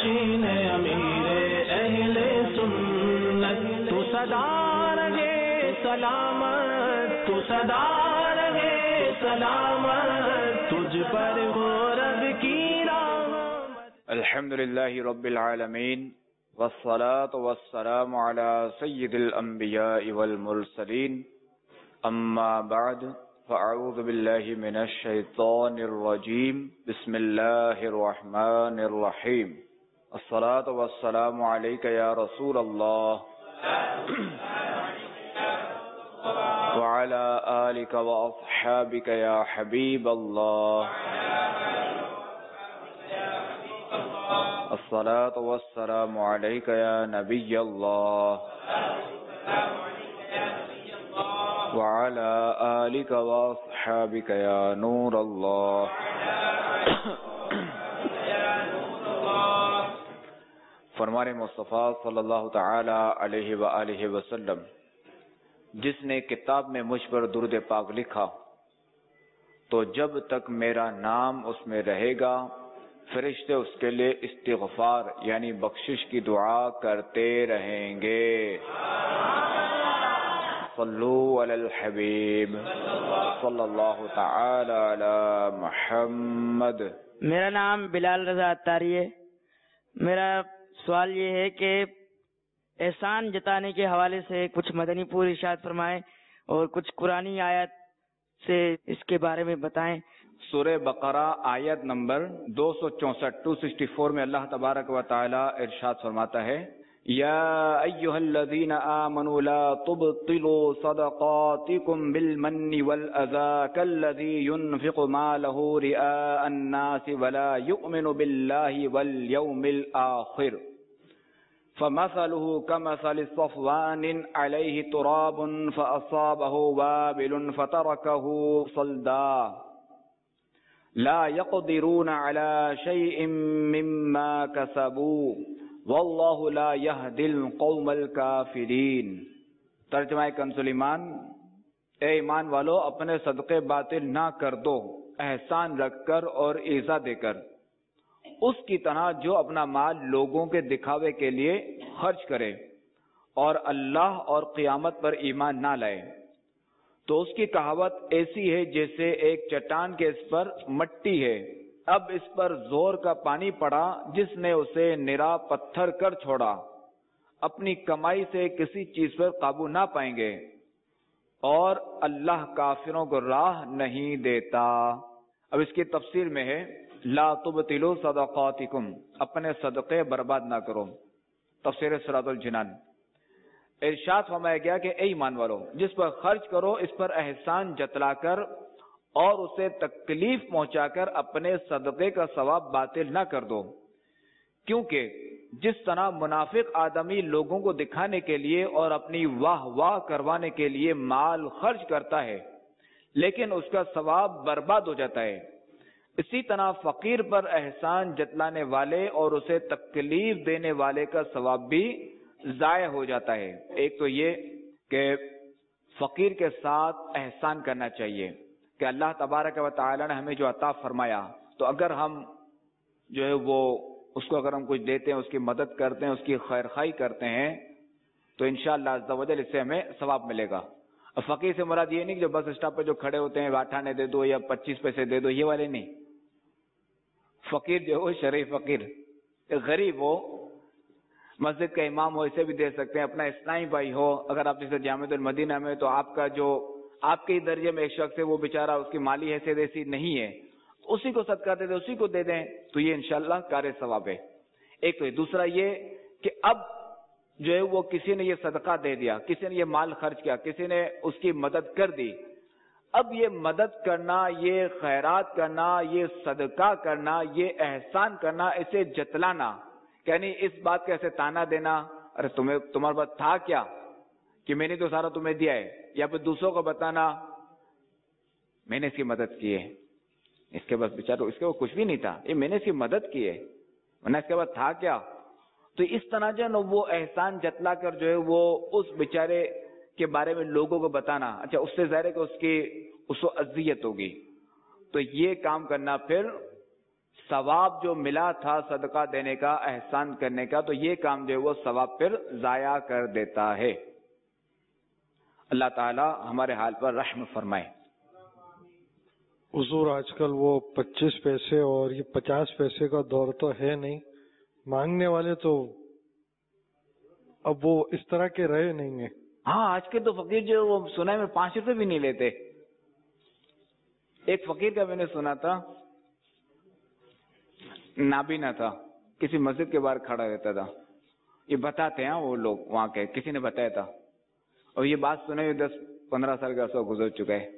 نشین امیر اہل سنت، تو سدا رہے سلامت، تو سدا رہے سلامت، تجھ پر ہو رب کی رحمت۔ الحمدللہ رب العالمین، والصلاة والسلام على سید الانبیاء والمرسلین، اما بعد فاعوذ باللہ من الشیطان الرجیم، بسم اللہ الرحمن الرحیم۔ الصلاة والسلام علیک یا رسول اللہ وعلى آلک واصحابک یا حبیب اللہ، الصلاة والسلام علیک یا نبی اللہ وعلى آلک واصحابک یا نور اللہ۔ فرمان مصطفیٰ صلی اللہ تعالی علیہ وآلہ وسلم، جس نے کتاب میں مجھ پر درود پاک لکھا تو جب تک میرا نام اس میں رہے گا فرشتے اس کے لیے استغفار یعنی بخشش کی دعا کرتے رہیں گے۔ صلو علی الحبیب صلی اللہ تعالی علی محمد۔ میرا نام بلال رضا اتاری ہے۔ میرا سوال یہ ہے کہ احسان جتانے کے حوالے سے کچھ مدنی پور ارشاد فرمائیں اور کچھ قرآنی آیت سے اس کے بارے میں بتائیں۔ سورہ بقرہ آیت نمبر 264 264 میں اللہ تبارک و تعالی ارشاد فرماتا ہے، یا ایھا الذین آمنوا لا تبطلوا صدقاتکم بالمن والاذى كالذی ينفق مالہ رئاء الناس ولا یؤمن باللہ والیوم الآخر فمثله كمثل صفوان عليه تراب فأصابه وابل فتركه صلدا لا يقدرون على شيء مما كسبوا والله لا يهدي القوم الكافرين۔ ترجمہ کنز ایمان، اے ایمان والو اپنے صدقے باطل نہ کر دو احسان رکھ کر اور ایذا دے کر، اس کی طرح جو اپنا مال لوگوں کے دکھاوے کے لیے خرچ کرے اور اللہ اور قیامت پر ایمان نہ لائے، تو اس کی کہاوت ایسی ہے جیسے ایک چٹان کے اس پر مٹی ہے، اب اس پر زور کا پانی پڑا جس نے اسے نرا پتھر کر چھوڑا، اپنی کمائی سے کسی چیز پر قابو نہ پائیں گے اور اللہ کافروں کو راہ نہیں دیتا۔ اب اس کی تفسیر میں ہے، لا تبطلوا صدقاتکم، اپنے صدقے برباد نہ کرو۔ تفسیر صراط الجنان۔ ارشاد فرمایا گیا کہ اے ایمان والو، جس پر خرچ کرو اس پر احسان جتلا کر اور اسے تکلیف پہنچا کر اپنے صدقے کا ثواب باطل نہ کر دو، کیونکہ جس طرح منافق آدمی لوگوں کو دکھانے کے لیے اور اپنی واہ واہ کروانے کے لیے مال خرچ کرتا ہے لیکن اس کا ثواب برباد ہو جاتا ہے، اسی طرح فقیر پر احسان جتلانے والے اور اسے تکلیف دینے والے کا ثواب بھی ضائع ہو جاتا ہے۔ ایک تو یہ کہ فقیر کے ساتھ احسان کرنا چاہیے کہ اللہ تبارک و تعالی نے ہمیں جو عطا فرمایا، تو اگر ہم جو ہے وہ اس کو اگر ہم کچھ دیتے ہیں، اس کی مدد کرتے ہیں، اس کی خیرخواہی کرتے ہیں تو انشاءاللہ عز و جل اس سے ہمیں ثواب ملے گا۔ فقیر سے مراد یہ نہیں کہ جو بس اسٹاپ پہ جو کھڑے ہوتے ہیں 8 آنے دے دو یا 25 پیسے دے دو، یہ والے نہیں۔ فقیر جو ہو شرعی فقیر، غریب ہو، مسجد کا امام ہو، اسے بھی دے سکتے ہیں، اپنا اسلامی بھائی ہو، اگر آپ جیسے جامعۃ المدینہ میں تو آپ کا جو آپ کے درجے میں ایک شخص ہے وہ بیچارہ اس کی مالی حیثیت ایسی نہیں ہے، اسی کو صدقہ دے دیں، اسی کو دے دیں تو یہ انشاءاللہ کار ثواب ہے۔ ایک تو یہ، دوسرا یہ کہ اب جو ہے وہ کسی نے یہ صدقہ دے دیا، کسی نے یہ مال خرچ کیا، کسی نے اس کی مدد کر دی، اب یہ مدد کرنا، یہ خیرات کرنا، یہ صدقہ کرنا، یہ احسان کرنا، اسے جتلانا، یعنی اس بات کا ایسے تانا دینا، ارے تمہارے پاس تھا کیا کہ میں نے تو سارا تمہیں دیا ہے، یا پھر دوسروں کو بتانا میں نے اس کی مدد کی ہے، اس کے بعد بیچارہ اس کے وہ کچھ بھی نہیں تھا، یہ میں نے اس کی مدد کی ہے، ورنہ اس کے بعد تھا کیا۔ تو اس طرح جو ہے نا وہ احسان جتلا کر جو ہے وہ اس بیچارے کے بارے میں لوگوں کو بتانا، اچھا اس سے ظاہر ہے کہ اس کو اذیت ہوگی، تو یہ کام کرنا پھر ثواب جو ملا تھا صدقہ دینے کا، احسان کرنے کا، تو یہ کام جو ہے وہ ثواب پھر ضائع کر دیتا ہے۔ اللہ تعالی ہمارے حال پر رحم فرمائے۔ حضور آج کل وہ 25 پیسے اور یہ 50 پیسے کا دور تو ہے نہیں، مانگنے والے تو اب وہ اس طرح کے رہے نہیں ہیں۔ ہاں، آج کے تو فقیر جو وہ سنا میں 5 روپے بھی نہیں لیتے۔ ایک فقیر کا میں نے سنا تھا، نابینا تھا، کسی مسجد کے باہر کھڑا رہتا تھا، یہ بتاتے ہیں وہ لوگ وہاں کے، کسی نے بتایا تھا، اور یہ بات سنے 10-15 سال کا عرصہ گزر چکا ہے۔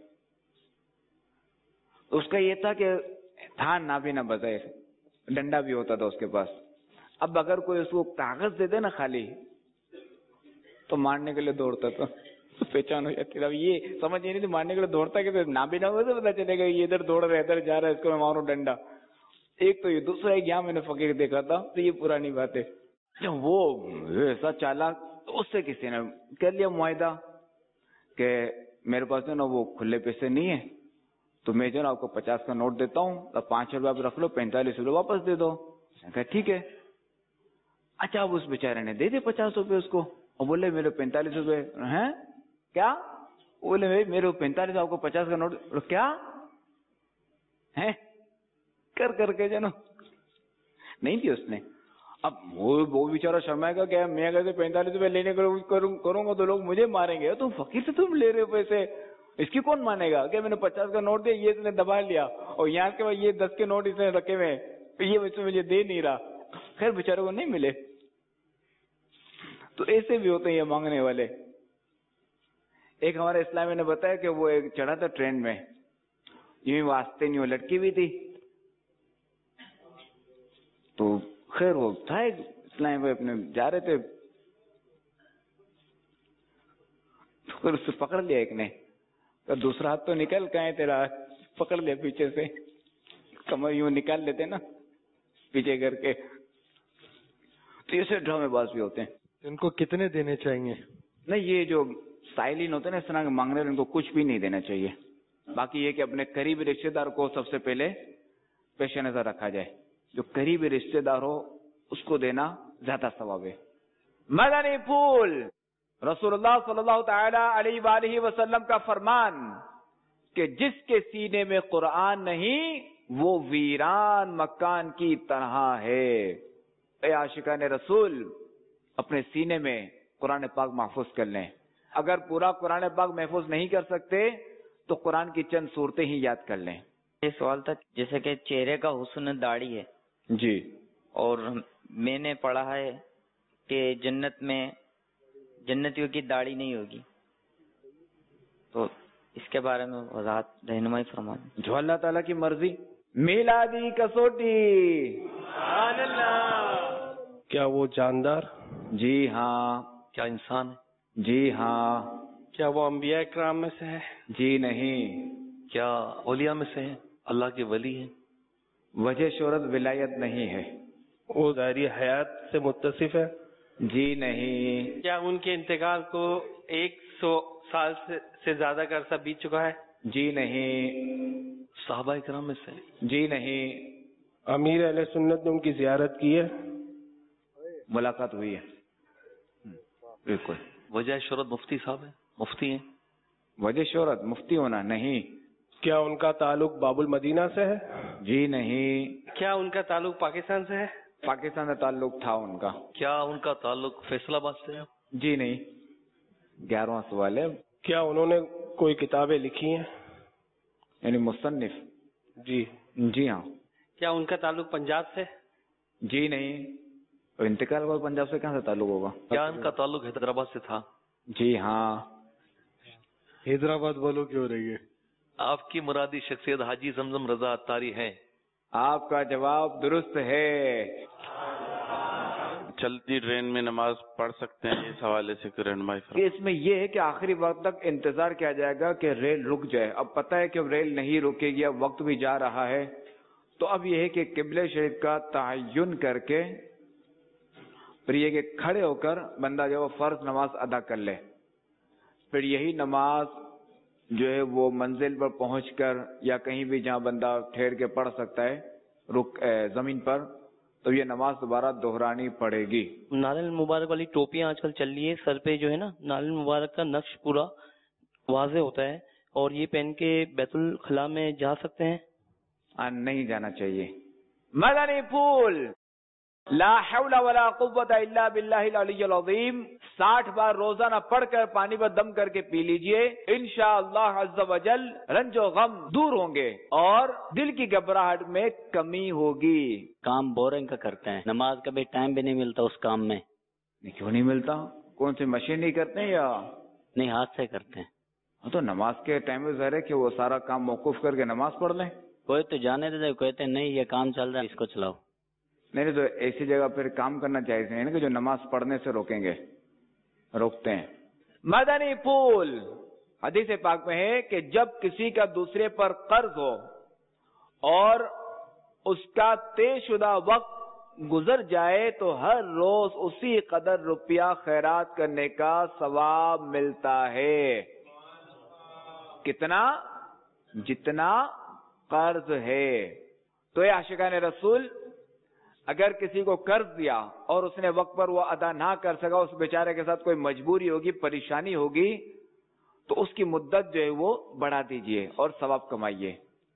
اس کا یہ تھا کہ تھا نابینا بظاہر، ڈنڈا بھی ہوتا تھا اس کے پاس۔ اب اگر کوئی اس کو کاغذ دے دے نا خالی، تو مارنے کے لیے دوڑتا تھا، پہچان ہو جاتی۔ اب یہ سمجھ نہیں تھی مارنے کے لیے دوڑتا کہ نابینا ہو تو پتا چلے گا یہ ادھر دوڑ رہا ہے، ادھر جا رہا ہے، اس کو میں ماروں ڈنڈا۔ ایک تو یہ، دوسرا ایک یہاں میں نے فقیر دیکھا تھا، تو یہ پرانی بات ہے، جب وہ ایسا چالاک، اس سے کسی نے کر لیا معاہدہ کہ میرے پاس جو نا وہ کھلے پیسے نہیں ہیں، تو میں جو نا آپ کو 50 کا نوٹ دیتا ہوں، اب 5 روپے آپ رکھ لو، 45 روپے واپس دے دو۔ کہا ٹھیک ہے۔ اچھا، اب اس بیچارے نے دے دے 50 روپے اس کو، اور بولے میرے 45 روپے ہیں کیا؟ بولے میرے 45 آپ کو 50 کا نوٹ کیا ہے؟ کر کے جو نا نہیں دی اس نے۔ اب وہ بیچارہ شرمائے گا کہ میں اگر 45 روپے لینے کروں گا تو لوگ مجھے ماریں گے، تم فقیر سے تم لے رہے ہو پیسے، اس کی کون مانے گا کہ میں نے 50 کا نوٹ دیا، یہ اس نے دبا لیا، اور یہاں کے بعد یہ 10 کے نوٹ اس نے رکھے ہوئے، یہ بچوں مجھے دے نہیں رہا۔ خیر بیچاروں کو نہیں ملے۔ تو ایسے بھی ہوتے ہیں یہ مانگنے والے۔ ایک ہمارے اسلامی نے بتایا کہ وہ ایک چڑھا تھا ٹرین میں، یوں واسطے نہیں، وہ لٹکی ہوئی تھی، تو خیر وہ تھا ایک اسلامی بھائی اپنے جا رہے تھے، تو پھر اس سے پکڑ لیا ایک نے، تو دوسرا ہاتھ تو نکل کہاں ہے تیرا، پکڑ لیا پیچھے سے، کمر یوں نکال لیتے نا پیچھے کر کے۔ تو ایسے ڈرامے باز بھی ہوتے ہیں۔ ان کو کتنے دینے چاہیے؟ نہیں، یہ جو سائلین ہوتے ہیں نا اس طرح کے مانگنے والے، ان کو کچھ بھی نہیں دینا چاہیے۔ باقی یہ کہ اپنے قریبی رشتے دار کو سب سے پہلے پیش نظر رکھا جائے، جو قریبی رشتے دار ہو اس کو دینا زیادہ ثواب ہے۔ مدنی پھول، رسول اللہ صلی اللہ تعالی علیہ وآلہ وسلم کا فرمان کہ جس کے سینے میں قرآن نہیں وہ ویران مکان کی طرح ہے۔ اے عاشقان رسول، اپنے سینے میں قرآن پاک محفوظ کر لیں۔ اگر پورا قرآن پاک محفوظ نہیں کر سکتے تو قرآن کی چند صورتیں ہی یاد کر لیں۔ یہ سوال تھا، جیسے کہ چہرے کا حسن داڑھی ہے جی، اور میں نے پڑھا ہے کہ جنت میں جنتیوں کی داڑھی نہیں ہوگی، تو اس کے بارے میں وضاحت رہنمائی فرمائیں۔ جو اللہ تعالیٰ کی مرضی۔ میلادی کسوٹی۔ سبحان اللہ۔ کیا وہ جاندار؟ جی ہاں۔ کیا انسان ہے؟ جی ہاں۔ کیا وہ انبیاء کرام میں سے ہے؟ جی نہیں۔ کیا اولیاء میں سے ہے؟ اللہ کے ولی ہیں؟ وجہ شہرت ولایت نہیں ہے۔ وہ ظاہری حیات سے متصف ہے؟ جی نہیں۔ کیا ان کے انتقال کو 100 سال سے زیادہ کا عرصہ بیت چکا ہے؟ جی نہیں۔ صحابہ کرام میں سے؟ جی نہیں۔ امیر اہل سنت نے ان کی زیارت کی ہے؟ ملاقات ہوئی ہے، بالکل۔ وجہ شہرت مفتی صاحب ہیں؟ مفتی ہیں؟ وجہ شہرت مفتی ہونا نہیں۔ کیا ان کا تعلق باب المدینہ سے ہے؟ جی نہیں۔ کیا ان کا تعلق پاکستان سے ہے؟ پاکستان سے تعلق تھا ان کا۔ کیا ان کا تعلق فیصل آباد سے ہے؟ جی نہیں۔ 11واں سوال ہے۔ کیا انہوں نے کوئی کتابیں لکھی ہیں؟ یعنی مصنف؟ جی۔ جی ہاں۔ کیا ان کا تعلق پنجاب سے؟ جی نہیں۔ اور انتقال ہوا پنجاب سے کہاں سے تعلق ہوگا؟ کیا ان کا تعلق حیدرآباد سے تھا؟ جی ہاں۔ حیدرآباد بولو کیوں رہی ہے؟ آپ کی مرادی شخصیت حاجی زمزم رضا عطاری ہیں؟ آپ کا جواب درست ہے۔ چلتی ٹرین میں نماز پڑھ سکتے ہیں؟ اس حوالے سے رہنمائی کہ اس میں یہ ہے کہ آخری وقت تک انتظار کیا جائے گا کہ ریل رک جائے۔ اب پتہ ہے کہ ریل نہیں رکے گی، اب وقت بھی جا رہا ہے، تو اب یہ ہے کہ قبلہ شریف کا تعین کر کے پھر یہ کہ کھڑے ہو کر بندہ جو فرض نماز ادا کر لے، پھر یہی نماز جو ہے وہ منزل پر پہنچ کر یا کہیں بھی جہاں بندہ ٹھہر کے پڑھ سکتا ہے زمین پر تو یہ نماز دوبارہ دہرانی پڑے گی. نالل مبارک والی ٹوپیاں آج کل چل رہی ہے، سر پہ جو ہے نا نالل مبارک کا نقش پورا واضح ہوتا ہے، اور یہ پہن کے بیت الخلاء میں جا سکتے ہیں؟ نہیں جانا چاہیے. مدنی پھول لا حول ولا قوت الا باللہ العلی العظیم 60 بار روزانہ پڑھ کر پانی پر دم کر کے پی لیجئے. انشاءاللہ عز و جل رنج و غم دور ہوں گے اور دل کی گھبراہٹ میں کمی ہوگی. کام بورنگ کا کرتے ہیں، نماز کا بھی ٹائم بھی نہیں ملتا اس کام میں. کیوں نہیں ملتا؟ کون سی مشین نہیں کرتے ہیں یا نہیں ہاتھ سے کرتے ہیں؟ تو نماز کے ٹائم میں ظاہر ہے کہ وہ سارا کام موقوف کر کے نماز پڑھ لیں. کوئی تو جانے دیتے، کہتے ہیں نہیں یہ کام چل رہا ہے اس کو چلاؤ. نہیں تو ایسی جگہ پھر کام کرنا چاہیے نا کہ جو نماز پڑھنے سے روکیں گے، روکتے ہیں. مدنی پھول حدیث پاک میں ہے کہ جب کسی کا دوسرے پر قرض ہو اور اس کا طے شدہ وقت گزر جائے تو ہر روز اسی قدر روپیہ خیرات کرنے کا ثواب ملتا ہے. کتنا؟ جتنا قرض ہے. تو یہ عاشقان رسول اگر کسی کو قرض دیا اور اس نے وقت پر وہ ادا نہ کر سکا، اس بیچارے کے ساتھ کوئی مجبوری ہوگی، پریشانی ہوگی، تو اس کی مدت جو ہے وہ بڑھا دیجئے اور ثواب کمائیے،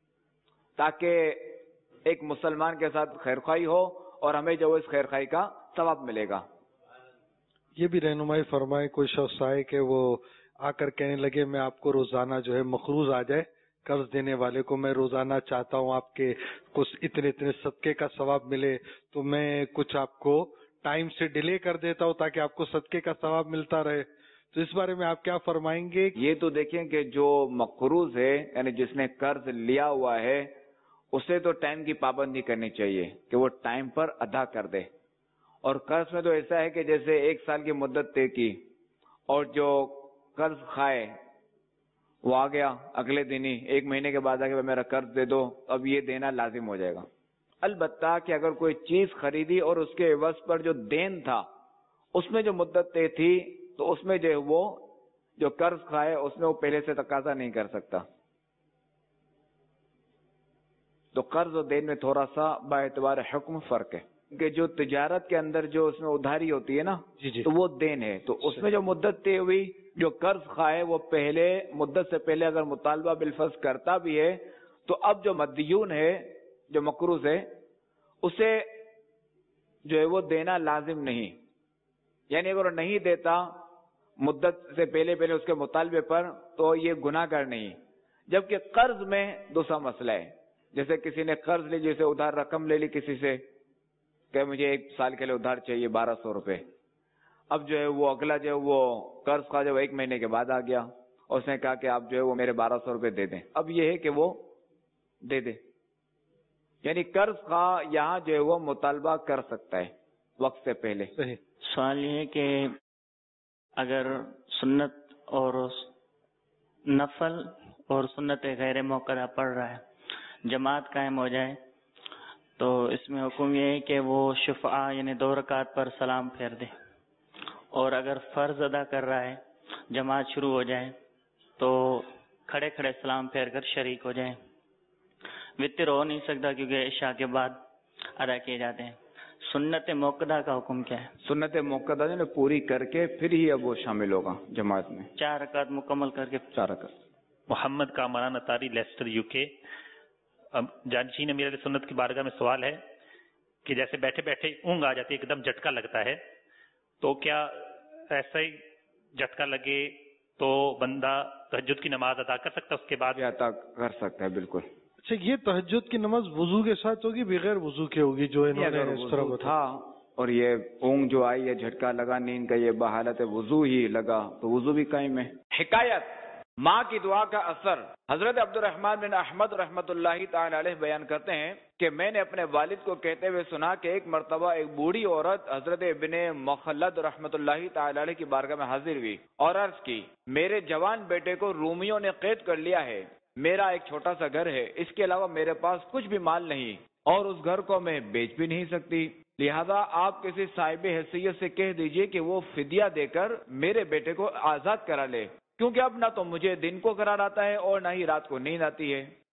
تاکہ ایک مسلمان کے ساتھ خیرخواہی ہو اور ہمیں جو اس خیرخواہی کا ثواب ملے گا. یہ بھی رہنمائی فرمائے کوئی شخص آئے کہ وہ آ کر کہنے لگے میں آپ کو روزانہ جو ہے مقروض آ جائے، قرض دینے والے کو میں روزانہ چاہتا ہوں آپ کے کچھ اتنے صدقے کا ثواب ملے، تو میں کچھ آپ کو ٹائم سے ڈیلے کر دیتا ہوں تاکہ آپ کو صدقے کا ثواب ملتا رہے. تو اس بارے میں آپ کیا فرمائیں گے؟ یہ تو دیکھیں کہ جو مقروض ہے یعنی جس نے قرض لیا ہوا ہے اسے تو ٹائم کی پابندی کرنی چاہیے کہ وہ ٹائم پر ادا کر دے. اور قرض میں تو ایسا ہے کہ جیسے 1 سال کی مدت طے کی اور جو قرض کھائے وہ آ گیا اگلے دن ہی 1 مہینے کے بعد آ کے میرا قرض دے دو، اب یہ دینا لازم ہو جائے گا. البتہ کہ اگر کوئی چیز خریدی اور اس کے عوض پر جو دین تھا اس میں جو مدت طے تھی تو اس میں جو ہے وہ جو قرض کھائے اس میں وہ پہلے سے تقاضا نہیں کر سکتا. تو قرض اور دین میں تھوڑا سا با اعتبار حکم فرق ہے کہ جو تجارت کے اندر جو اس میں ادھاری ہوتی ہے نا تو وہ دین ہے، تو اس میں جو مدت طے ہوئی جو قرض کھائے وہ پہلے مدت سے پہلے اگر مطالبہ بالفرض کرتا بھی ہے تو اب جو مدیون ہے جو مقروض ہے اسے جو ہے وہ دینا لازم نہیں. یعنی اگر وہ نہیں دیتا مدت سے پہلے اس کے مطالبے پر تو یہ گناہ گر نہیں. جبکہ قرض میں دوسرا مسئلہ ہے، جیسے کسی نے قرض لی، جیسے ادھار رقم لے لی کسی سے کہ مجھے 1 سال کے لیے ادھار چاہیے 1200 روپے. اب جو ہے وہ اگلا جو ہے وہ قرض کا جو 1 مہینے کے بعد آ گیا اور اس نے کہا کہ آپ جو ہے وہ میرے 1200 روپے دے دیں. اب یہ ہے کہ وہ دے دے، یعنی قرض کا یہاں جو ہے وہ مطالبہ کر سکتا ہے وقت سے پہلے. سوال یہ ہے کہ اگر سنت اور نفل اور سنت غیر موقع پڑھ رہا ہے، جماعت قائم ہو جائے تو اس میں حکم یہ ہے کہ وہ شفعہ یعنی 2 رکعت پر سلام پھیر دے، اور اگر فرض ادا کر رہا ہے جماعت شروع ہو جائے تو کھڑے کھڑے سلام پھیر کر شریک ہو جائے. وتر ہو نہیں سکتا کیونکہ عشاء کے بعد ادا کیے جاتے ہیں. سنت موقدہ کا حکم کیا ہے؟ سنت موقدہ جو پوری کر کے پھر ہی اب وہ شامل ہوگا جماعت میں. 4 رکعت مکمل کر کے 4 رکعت. Muhammad Kamran Attari Leicester UK. جانشین امیر سنت کی بارگاہ میں سوال ہے کہ جیسے بیٹھے بیٹھے اونگ آ جاتی ہے، ایک دم جھٹکا لگتا ہے، تو کیا ایسا ہی جھٹکا لگے تو بندہ تہجد کی نماز ادا کر سکتا ہے اس کے بعد؟ ادا کر سکتا ہے بالکل. اچھا، یہ تہجد کی نماز وضو کے ساتھ ہوگی بغیر وضو کے ہوگی؟ جو انہوں نے اس طرح تھا اور یہ اونگ جو آئی ہے جھٹکا لگا نیند کا، یہ بحالت وضو ہی لگا تو وضو بھی قائم ہے. حکایت ماں کی دعا کا اثر. حضرت عبد الرحمن بن احمد رحمۃ اللہ تعالی علیہ بیان کرتے ہیں کہ میں نے اپنے والد کو کہتے ہوئے سنا کہ ایک مرتبہ ایک بوڑھی عورت حضرت ابن مخلد رحمۃ اللہ تعالی علیہ کی بارگاہ میں حاضر ہوئی اور عرض کی، میرے جوان بیٹے کو رومیوں نے قید کر لیا ہے، میرا ایک چھوٹا سا گھر ہے، اس کے علاوہ میرے پاس کچھ بھی مال نہیں اور اس گھر کو میں بیچ بھی نہیں سکتی، لہذا آپ کسی صاحب حیثیت سے کہہ دیجئے کہ وہ فدیہ دے کر میرے بیٹے کو آزاد کرا لے، کیونکہ اب نہ تو مجھے دن کو قرار آتا ہے اور نہ ہی رات کو نیند آتی ہے.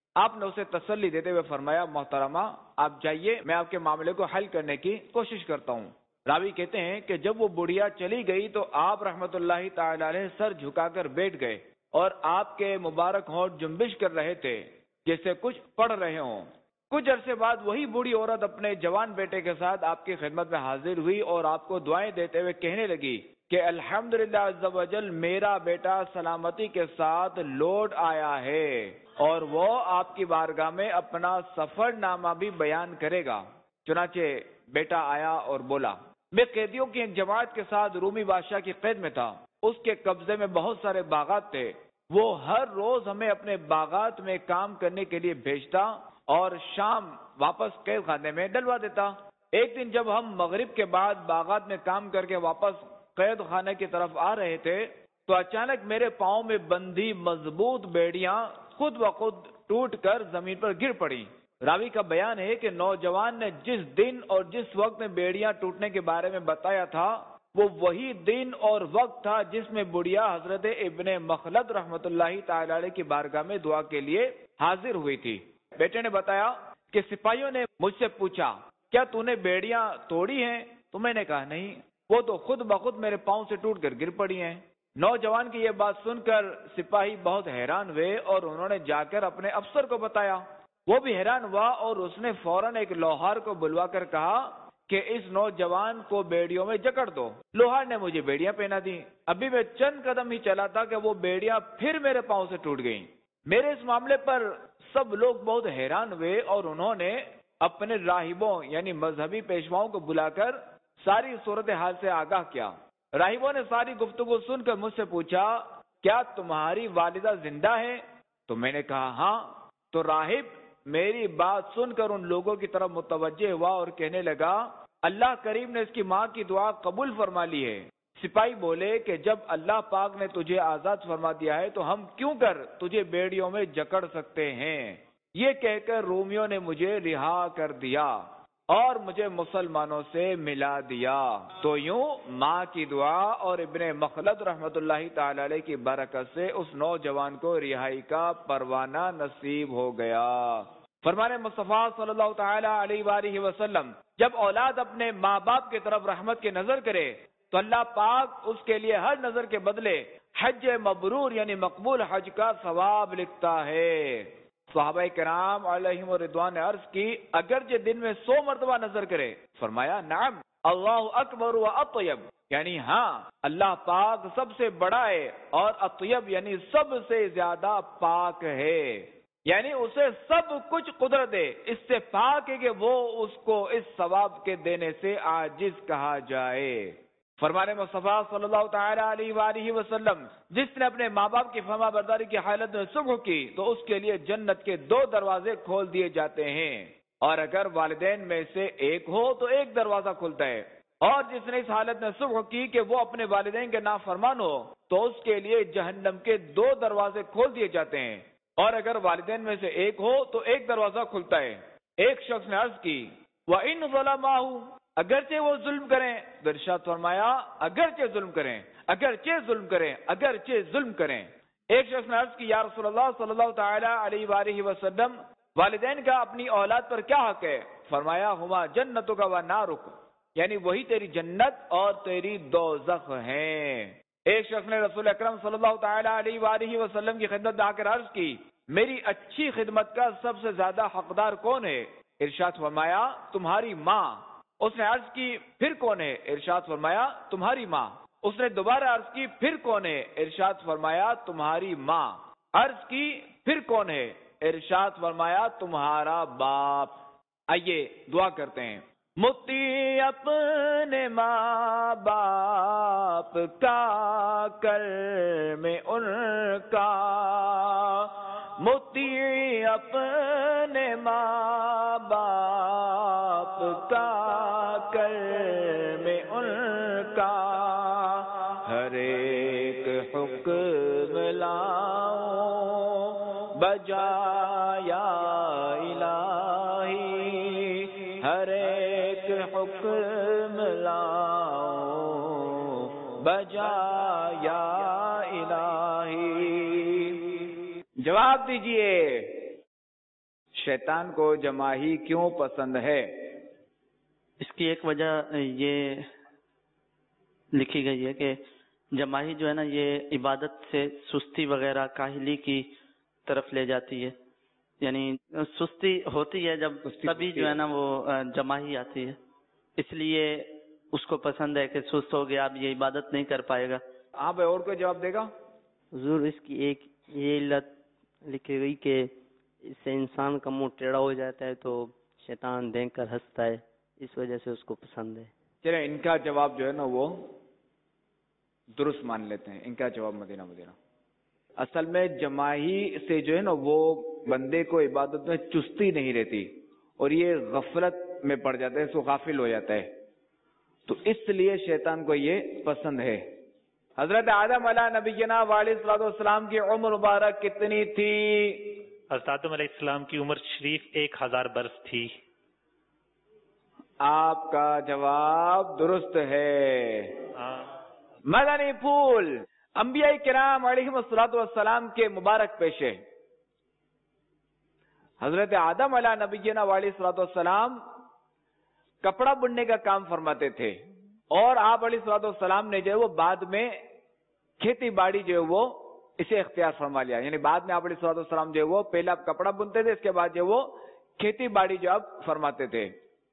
آپ نے اسے تسلی دیتے ہوئے فرمایا محترمہ آپ جائیے، میں آپ کے معاملے کو حل کرنے کی کوشش کرتا ہوں۔ راوی کہتے ہیں کہ جب وہ بڑھیا چلی گئی تو آپ رحمت اللہ تعالی علیہ سر جھکا کر بیٹھ گئے اور آپ کے مبارک ہونٹ جنبش کر رہے تھے جیسے کچھ پڑھ رہے ہوں۔ کچھ عرصے بعد وہی بوڑھی عورت اپنے جوان بیٹے کے ساتھ آپ کی خدمت میں حاضر ہوئی اور آپ کو دعائیں دیتے ہوئے کہنے لگی کہ الحمدللہ عز و جل میرا بیٹا سلامتی کے ساتھ لوٹ آیا ہے اور وہ آپ کی بارگاہ میں اپنا سفر نامہ بھی بیان کرے گا۔ چنانچہ بیٹا آیا اور بولا میں قیدیوں کی ایک جماعت کے ساتھ رومی بادشاہ کی قید میں تھا، اس کے قبضے میں بہت سارے باغات تھے، وہ ہر روز ہمیں اپنے باغات میں کام کرنے کے لیے بھیجتا اور شام واپس قید خانے میں ڈلوا دیتا۔ ایک دن جب ہم مغرب کے بعد باغات میں کام کر کے واپس قید خانے کی طرف آ رہے تھے تو اچانک میرے پاؤں میں بندھی مضبوط بیڑیاں خود بخود ٹوٹ کر زمین پر گر پڑی۔ راوی کا بیان ہے کہ نوجوان نے جس دن اور جس وقت میں بیڑیاں ٹوٹنے کے بارے میں بتایا تھا وہ وہی دن اور وقت تھا جس میں بڑھیا حضرت ابن مخلد رحمت اللہ تعالی علیہ کی بارگاہ میں دعا کے لیے حاضر ہوئی تھی۔ بیٹے نے بتایا کہ سپاہیوں نے مجھ سے پوچھا کیا تو نے بیڑیاں توڑی ہیں؟ تو میں نے کہا نہیں، وہ تو خود بخود میرے پاؤں سے ٹوٹ کر گر پڑی ہیں۔ نوجوان کی یہ بات سن کر سپاہی بہت حیران ہوئے اور انہوں نے جا کر اپنے افسر کو بتایا۔ وہ بھی حیران ہوا اور اس نے فوراً ایک لوہار کو بلوا کر کہا کہ اس نوجوان کو بیڑیوں میں جکڑ دو۔ لوہار نے مجھے بیڑیاں پہنا دی، ابھی میں چند قدم ہی چلا تھا کہ وہ بیڑیاں پھر میرے پاؤں سے ٹوٹ گئیں۔ میرے اس معاملے پر سب لوگ بہت حیران ہوئے اور انہوں نے اپنے راہبوں یعنی مذہبی پیشواؤں کو بلا کر ساری صورتحال سے آگاہ کیا۔ راہبوں نے ساری گفتگو سن کر مجھ سے پوچھا کیا تمہاری والدہ زندہ ہے؟ تو میں نے کہا ہاں۔ تو راہب میری بات سن کر ان لوگوں کی طرف متوجہ ہوا اور کہنے لگا اللہ کریم نے اس کی ماں کی دعا قبول فرما لی ہے۔ سپاہی بولے کہ جب اللہ پاک نے تجھے آزاد فرما دیا ہے تو ہم کیوں کر تجھے بیڑیوں میں جکڑ سکتے ہیں؟ یہ کہہ کر رومیوں نے مجھے رہا کر دیا اور مجھے مسلمانوں سے ملا دیا۔ تو یوں ماں کی دعا اور ابن مخلد رحمت اللہ تعالی علیہ کی برکت سے اس نوجوان کو رہائی کا پروانہ نصیب ہو گیا۔ فرمان مصطفیٰ صلی اللہ تعالی علیہ وآلہ وسلم جب اولاد اپنے ماں باپ کی طرف رحمت کی نظر کرے تو اللہ پاک اس کے لیے ہر نظر کے بدلے حج مبرور یعنی مقبول حج کا ثواب لکھتا ہے۔ صحابہ کرام علیہم رضوان نے عرض کی اگرچہ دن میں 100 مرتبہ نظر کرے، فرمایا نعم اللہ اکبر و اطیب، یعنی ہاں اللہ پاک سب سے بڑا ہے اور اطیب یعنی سب سے زیادہ پاک ہے، یعنی اسے سب کچھ قدرت ہے، اس سے پاک ہے کہ وہ اس کو اس ثواب کے دینے سے عاجز کہا جائے۔ فرمان مصطفیٰ صلی اللہ تعالی علیہ وآلہ وسلم جس نے اپنے ماں باپ کی فرما برداری کی حالت میں صبح کی تو اس کے لیے جنت کے 2 دروازے کھول دیے جاتے ہیں، اور اگر والدین میں سے ایک ہو تو ایک دروازہ کھلتا ہے، اور جس نے اس حالت میں صبح کی کہ وہ اپنے والدین کے نافرمان ہو تو اس کے لیے جہنم کے 2 دروازے کھول دیے جاتے ہیں، اور اگر والدین میں سے ایک ہو تو ایک دروازہ کھلتا ہے۔ ایک شخص نے عرض کی وَإِنْ ظَلَمَاهُ اگرچہ وہ ظلم کریں، تو ارشاد فرمایا اگرچہ ظلم کریں، اگرچہ ظلم کریں، اگرچہ ظلم کریں۔ ایک شخص نے عرض کی یا رسول اللہ صلی اللہ تعالی علیہ وآلہ وسلم والدین کا اپنی اولاد پر کیا حق ہے؟ فرمایا ہما جنتک و نارک، یعنی وہی تیری جنت اور تیری دوزخ ہیں۔ ایک شخص نے رسول اکرم صلی اللہ تعالی علیہ وآلہ وسلم کی خدمت میں آ کر عرض کی میری اچھی خدمت کا سب سے زیادہ حقدار کون ہے؟ ارشاد فرمایا تمہاری ماں۔ اس نے عرض کی پھر کون ہے؟ ارشاد فرمایا تمہاری ماں۔ اس نے دوبارہ عرض کی پھر کون ہے؟ ارشاد فرمایا تمہاری ماں۔ عرض کی پھر کون ہے؟ ارشاد فرمایا تمہارا باپ۔ آئیے دعا کرتے ہیں۔ متی اپنے ماں باپ کا کر میں ان کا، متی اپنے ماں باپ کا کر میں ان کا، ہر ایک حکم لاؤں بجایا الہی، ہر ایک حکم لاؤں بجایا الہی۔ جواب دیجئے शैतान को जमाही क्यों पसंद है؟ اس کی ایک وجہ یہ لکھی گئی ہے کہ جماہی جو ہے نا یہ عبادت سے سستی وغیرہ کاہلی کی طرف لے جاتی ہے، یعنی سستی ہوتی ہے جب تبھی جو ہے نا وہ جماہی آتی ہے، اس لیے اس کو پسند ہے کہ سست ہو گیا اب یہ عبادت نہیں کر پائے گا۔ ہاں بھائی، اور کوئی جواب دے گا؟ حضور اس کی ایک یہ علت لکھی گئی کہ اس سے انسان کا منہ ٹیڑھا ہو جاتا ہے تو شیطان دیکھ کر ہنستا ہے، اس وجہ سے اس کو پسند ہے۔ چلے ان کا جواب جو ہے نا وہ درست مان لیتے ہیں، ان کا جواب مدینہ مدینہ۔ اصل میں جماہی سے جو ہے نا وہ بندے کو عبادت میں چستی نہیں رہتی اور یہ غفلت میں پڑ جاتا ہے، سو غافل ہو جاتا ہے، تو اس لیے شیطان کو یہ پسند ہے۔ حضرت آدم علیہ نبینا علیہ الصلوۃ والسلام کی عمر مبارک کتنی تھی؟ حضرت آدم علیہ السلام کی عمر شریف 1000 برس تھی۔ آپ کا جواب درست ہے۔ مدنی پھول انبیاء کرام علیہ الصلوۃ والسلام کے مبارک پیشے۔ حضرت آدم علیہ نبینا علیہ الصلوۃ والسلام کپڑا بننے کا کام فرماتے تھے، اور آپ علیہ الصلوۃ والسلام نے جو ہے وہ بعد میں کھیتی باڑی جو ہے وہ اسے اختیار فرما لیا، یعنی بعد میں آپ علیہ الصلوۃ والسلام جو ہے وہ پہلا کپڑا بنتے تھے، اس کے بعد جو وہ کھیتی باڑی جو آپ فرماتے تھے۔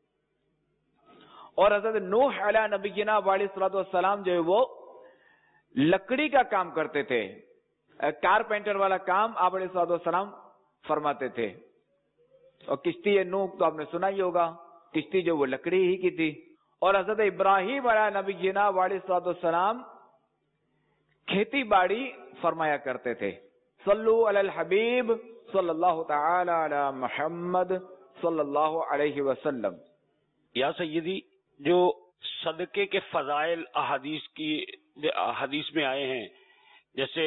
اور حضرت نوح علیہ نبینا علیہ الصلوۃ والسلام جو ہے وہ لکڑی کا کام کرتے تھے، کارپینٹر والا کام آپ علیہ الصلوۃ والسلام فرماتے تھے۔ اور کشتی نوح تو آپ نے سنا ہی ہوگا، کشتی جو وہ لکڑی ہی کی تھی۔ اور حضرت ابراہیم علیہ نبینا علیہ الصلوۃ والسلام کھیتی باڑی فرمایا کرتے تھے۔ صلو علی الحبیب صلی اللہ تعالی علی محمد صلی اللہ علیہ وسلم۔ یا سیدی، جو صدقے کے فضائل حدیث میں آئے ہیں، جیسے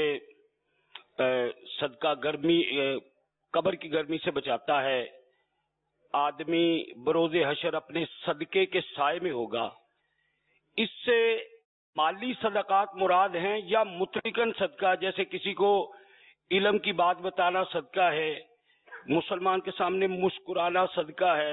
صدقہ گرمی، قبر کی گرمی سے بچاتا ہے، آدمی بروز حشر اپنے صدقے کے سائے میں ہوگا، اس سے مالی صدقات مراد ہیں یا مطلقاً صدقہ، جیسے کسی کو علم کی بات بتانا صدقہ ہے، مسلمان کے سامنے مسکرانا صدقہ ہے،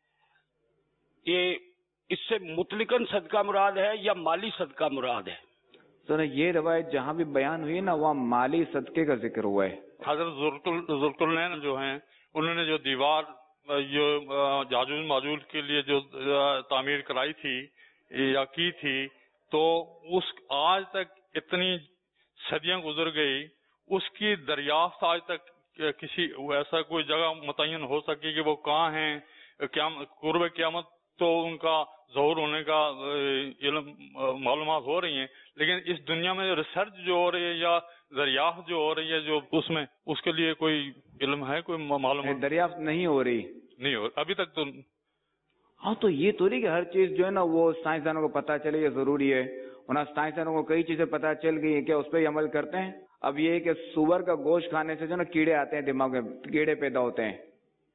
یہ اس سے مطلقاً صدقہ مراد ہے یا مالی صدقہ مراد ہے؟ سر یہ روایت جہاں بھی بیان ہوئی نا وہاں مالی صدقے کا ذکر ہوا ہے۔ حضرت ذوالقرنین جو ہیں انہوں نے جو دیوار جو یاجوج ماجوج کے لیے جو تعمیر کرائی تھی یا کی تھی، تو اس آج تک اتنی صدیاں گزر گئی، اس کی دریافت آج تک کسی ایسا کوئی جگہ متعین ہو سکی کہ وہ کہاں ہیں، قرب قیامت تو ان کا ظہور ہونے کا علم معلومات ہو رہی ہیں، لیکن اس دنیا میں ریسرچ جو ہو رہی ہے یا دریافت جو ہو رہی ہے جو اس میں اس کے لیے کوئی علم ہے، کوئی معلومات؟ دریافت نہیں ہو رہی ابھی تک تو۔ ہاں تو یہ تو نہیں کہ ہر چیز جو ہے نا وہ سائنسدانوں کو پتا چلے یہ ضروری ہے، ورنہ سائنسدانوں کو کئی چیزیں پتا چل گئی ہیں، کیا اس پہ ہی عمل کرتے ہیں؟ اب یہ ہے کہ سور کا گوشت کھانے سے جو نا کیڑے آتے ہیں دماغ میں، کیڑے پیدا ہوتے ہیں،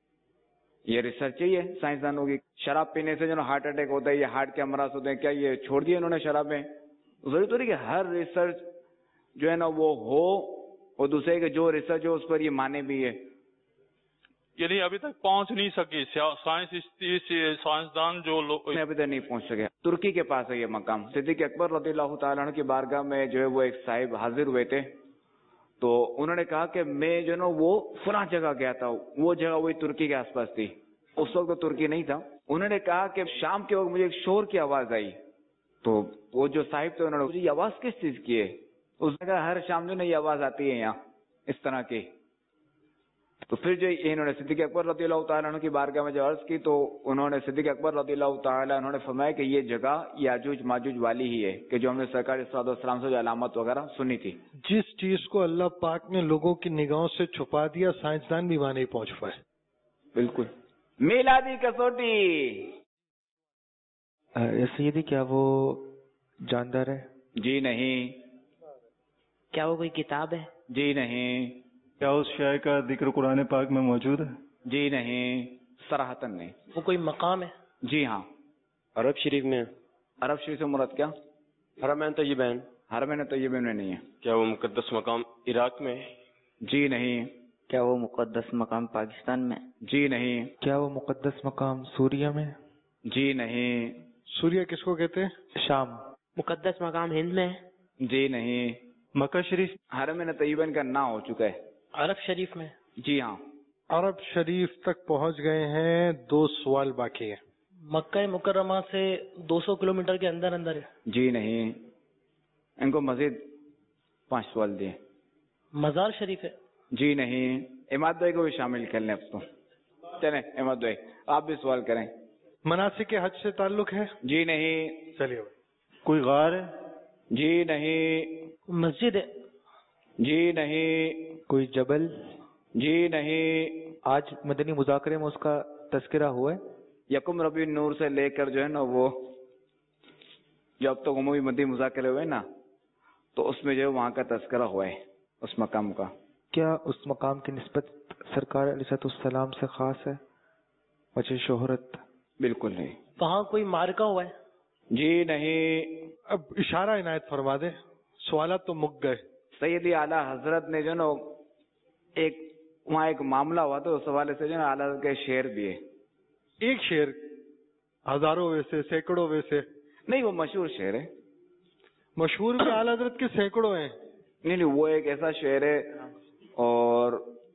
یہ ریسرچ ہی ہے سائنسدانوں کی۔ شراب پینے سے جو نا ہارٹ اٹیک ہوتا ہے، یہ ہارٹ کے امراض ہوتے ہیں، کیا یہ چھوڑ دیے انہوں نے شرابیں؟ ضروری تو نہیں کہ ہر ریسرچ جو ہے نا وہ ہو، اور دوسرے کہ جو ریسرچ ہو اس پر یہ مانے بھی ہے، یعنی ابھی تک پہنچ نہیں سکی سائنسدان جو لوگ ابھی تک نہیں پہنچ سکے۔ ترکی کے پاس ہے یہ مقام۔ صدیق اکبر رضی اللہ تعالیٰ عنہ کی بارگاہ میں جو ہے وہ ایک صاحب حاضر ہوئے تھے، تو انہوں نے کہا کہ میں جو ہے نا وہ فلاں جگہ گیا تھا، وہ جگہ وہی ترکی کے آس پاس تھی، اس وقت تو ترکی نہیں تھا۔ انہوں نے کہا کہ شام کے وقت مجھے ایک شور کی آواز آئی، تو وہ جو صاحب تھے انہوں نے یہ آواز کس چیز کی ہے؟ اس نے کہا ہر شام جو نا یہ آواز آتی ہے یہاں اس طرح کی۔ تو پھر جو انہوں نے صدیق اکبر رضی اللہ تعالیٰ عنہ کی بارگاہ میں جو عرض کی، تو انہوں نے صدیق اکبر رضی اللہ تعالیٰ عنہ نے فرمایا کہ یہ جگہ یاجوج ماجوج والی ہی ہے، کہ جو ہم نے سرکار صلی اللہ علیہ وسلم سے جو علامت وغیرہ سنی تھی۔ جس چیز کو اللہ پاک نے لوگوں کی نگاہوں سے چھپا دیا، سائنسدان بھی وہاں نہیں پہنچ پائے۔ بالکل۔ میلادی کسوٹی سیدی، کیا وہ جاندار ہے؟ جی نہیں۔ کیا وہ کوئی کتاب ہے؟ جی نہیں۔ کیا اس شے کا ذکر قرآن پاک میں موجود ہے؟ جی نہیں، صراحتاً نہیں۔ وہ کوئی مقام ہے؟ جی ہاں۔ عرب شریف میں؟ عرب شریف سے مراد کیا؟ حرمین طیبین؟ حرمین طیبین میں نہیں ہے۔ کیا وہ مقدس مقام عراق میں؟ جی نہیں۔ کیا وہ مقدس مقام پاکستان میں؟ جی نہیں. کیا وہ مقدس مقام سوریہ میں؟ جی نہیں. سوریہ کس کو کہتے ہیں؟ شام. مقدس مقام ہند میں؟ جی نہیں. مکہ شریف؟ حرم طیبہ کا نہ ہو چکا ہے. عرب شریف میں؟ جی ہاں. عرب شریف تک پہنچ گئے ہیں. 2 سوال باقی ہیں. مکہ مکرمہ سے 200 کلومیٹر کے اندر اندر ہے؟ جی نہیں. ان کو مزید 5 سوال دیے. مزار شریف ہے؟ جی نہیں. اماد بھائی کو بھی شامل کر لیں اب تو. چلیں اماد بھائی آپ بھی سوال کریں. مناسک حج سے تعلق ہے؟ جی نہیں. چلیے. کوئی غار ہے؟ جی نہیں. مسجد ہے؟ جی نہیں. کوئی جبل؟ جی نہیں. آج مدنی مذاکرے میں اس کا تذکرہ ہوا ہے؟ یکم ربیع نور سے لے کر جو ہے نا وہ جو اب تک عمومی مدنی مذاکرے ہوئے نا تو اس میں جو ہے وہاں کا تذکرہ ہوا ہے اس مقام کا. کیا اس مقام کی نسبت سرکار علیہ السلام سے خاص ہے وجہ شہرت؟ بالکل نہیں. وہاں کوئی مارکا ہوا ہے؟ جی نہیں. اب اشارہ عنایت فرما دے. سوالات تو مک گئے. سیدی اعلیٰ حضرت نے جو نا وہاں ایک معاملہ ہوا تو اس حوالے سے جو نا اعلیٰ کے شعر دیے. ایک شعر؟ ہزاروں ویسے سینکڑوں ویسے؟ نہیں وہ مشہور شعر ہے. مشہور بھی اعلیٰ حضرت کے سینکڑوں ہیں. نہیں وہ ایک ایسا شعر ہے اور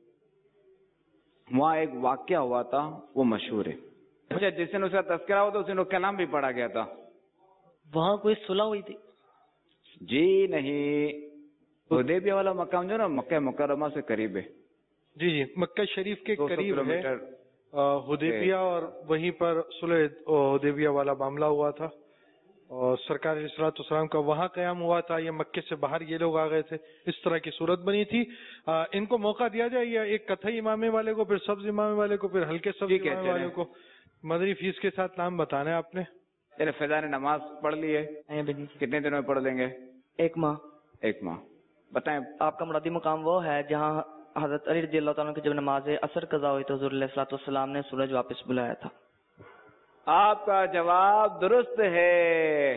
وہاں ایک واقعہ ہوا تھا وہ مشہور ہے. اچھا جس دن اس کا تذکرہ ہوا تو اس دن کلام بھی پڑھا گیا تھا. وہاں کوئی صلح ہوئی تھی؟ جی نہیں. حدیبیہ والا مقام جو نا مکہ مکرمہ سے قریب ہے. جی مکہ شریف کے 200 قریب ہے کلومیٹر حدیبیہ اور وہیں پر صلح حدیبیہ والا معاملہ ہوا تھا اور سرکار علیہ السلام کا وہاں قیام ہوا تھا. یہ مکے سے باہر یہ لوگ آ گئے تھے. اس طرح کی صورت بنی تھی. ان کو موقع دیا جائے یا ایک کتھئی امامے والے کو پھر سبز امامے والے کو پھر ہلکے سبز امامے والے کو مدنی فیس کے ساتھ نام بتانا ہے آپ نے. فضا نے نماز پڑھ لی ہے کتنے دنوں میں پڑھ لیں گے؟ 1 ماہ. 1 ماہ. بتائیں آپ کا مرادی مقام وہ ہے جہاں حضرت علی رضی اللہ تعالیٰ کی جب نماز عصر قضا ہوئی تو حضور علیہ الصلوۃ والسلام نے سورج واپس بلایا تھا. آپ کا جواب درست ہے.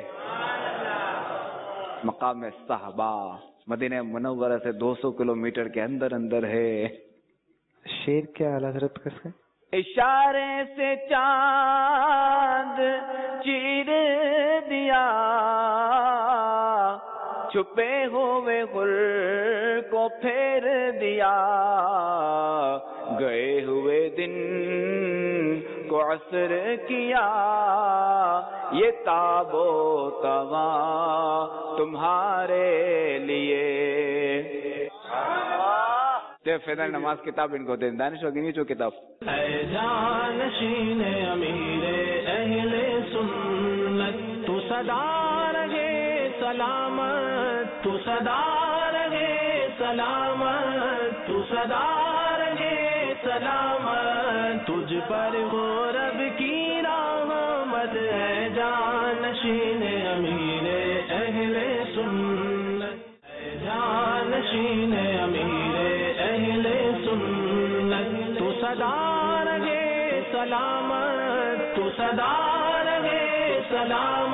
مقام صحابہ مدینہ منورہ سے 200 کلومیٹر کے اندر اندر ہے. شیر کیا اعلیٰ حضرت کا ہے؟ اشارے سے چاند چیر دیا چھپے ہوئے غل کو پھیر دیا گئے ہوئے دن کو عصر کیا یہ تاب و تواں تمہارے لیے. فیضان نماز کتاب ان کو دیں. دانش وگینی جو کتاب. اے جانشین امیر اہل سنت تو صدا رہے سلامت تو صدا رہے سلامت تو صدا رہے سلامت تجھ پر ہو رب کی رحمت. اے جانشین امیر اہل سنت اے جانشین امیر اہل سنت تو صدا رہے سلامت تو صدا رہے سلامت